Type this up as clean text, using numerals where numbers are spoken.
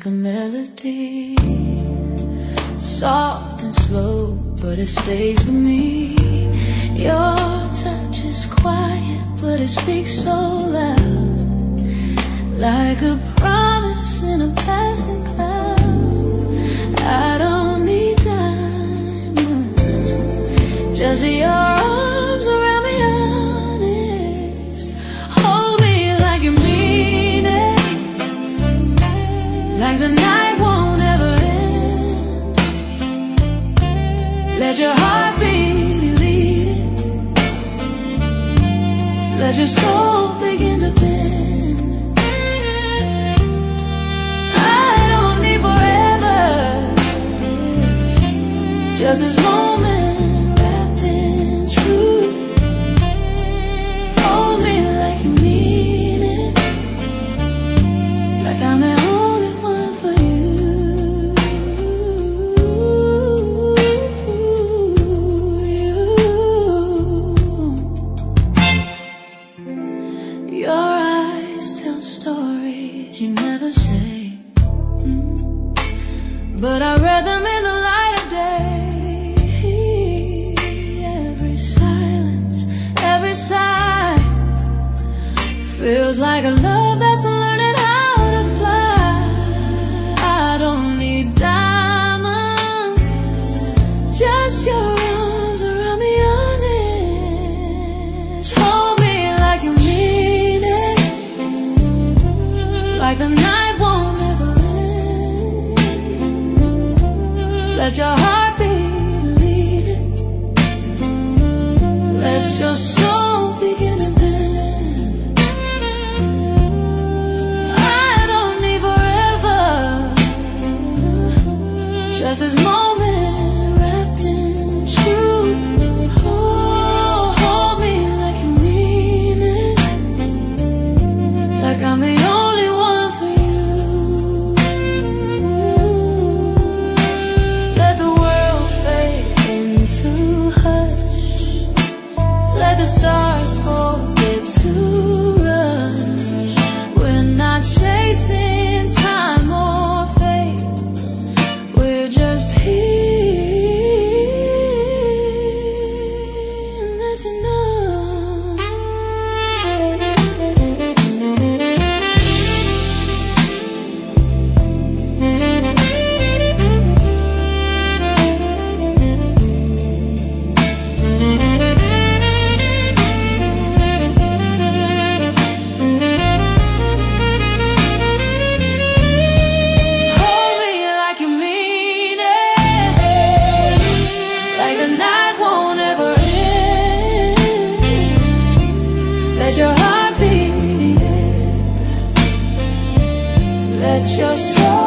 like a melody, soft and slow, but it stays with me. Your touch is quiet, but it speaks so loud, like a promise in a passing cloud. I don't need diamonds, just your arms around me, honest. Hold me like you mean it, like the night won't ever end. Let your heart beat, lead it. Let your soul begin to bend. I don't need forever, just this moment wrapped in truth. Hold me like you mean it, like I'm the only one for you. Your eyes tell stories you never say, but I read them in the light of day. Every silence, every sigh feels like a love that's learning how to fly. I don't need diamonds, just your arms around me, honest. Hold me like you mean it, like the night won't ever end. Let your heart beat, lead it. Let your soul begin to bend. I don't need forever, just this moment wrapped in truth. Oh, hold me like you mean it, like I'm the only one for you. Let the world fade into hush, let the stars forget to rush. We're not chasing time or fate, we're just here, and that's enough. Hold me like you mean it, like the night won't ever end. Let your heart beat it, let your soul